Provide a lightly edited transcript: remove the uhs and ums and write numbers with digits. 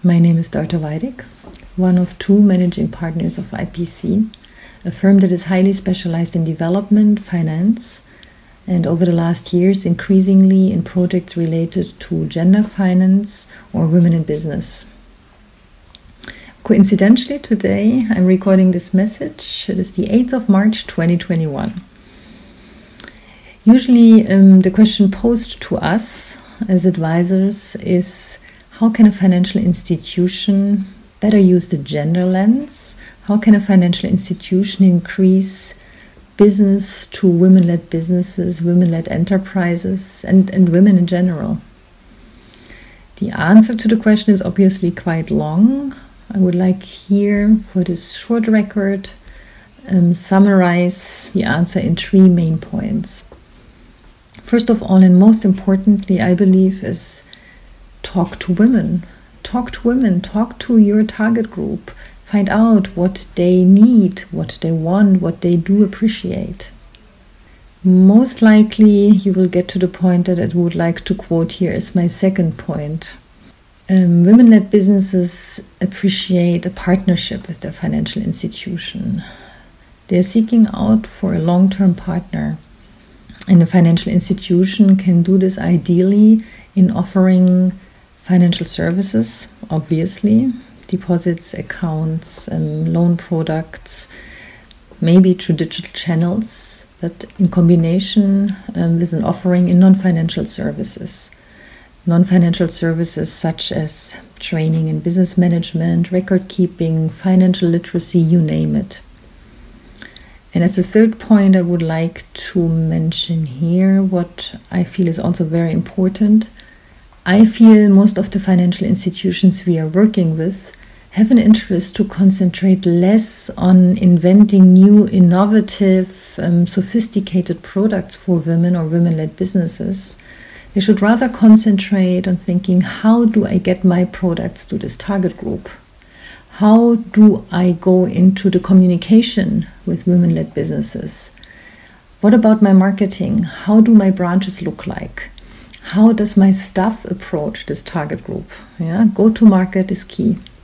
My name is Dorte Weidig, one of two managing partners of IPC, a firm that is highly specialized in development, finance, and over the last years increasingly in projects related to gender finance or women in business. Coincidentally, today I'm recording this message. It is the 8th of March 2021. Usually the question posed to us as advisors is, how can a financial institution better use the gender lens? How can a financial institution increase business to women-led businesses, women-led enterprises, and women in general? The answer to the question is obviously quite long. I would like here, for this short record, summarize the answer in three main points. First of all, and most importantly, I believe, is talk to women. Talk to women, talk to your target group. Find out what they need, what they want, what they do appreciate. Most likely you will get to the point that I would like to quote here as my second point. Women-led businesses appreciate a partnership with their financial institution. They're seeking out for a long-term partner. And the financial institution can do this ideally in offering financial services, obviously, deposits, accounts, loan products, maybe through digital channels, but in combination with an offering in non-financial services. Non-financial services such as training in business management, record keeping, financial literacy, you name it. And as a third point, I would like to mention here what I feel is also very important. I feel most of the financial institutions we are working with have an interest to concentrate less on inventing new, innovative, sophisticated products for women or women-led businesses. They should rather concentrate on thinking, how do I get my products to this target group? How do I go into the communication with women-led businesses? What about my marketing? How do my branches look like? How does my staff approach this target group? Go to market is key.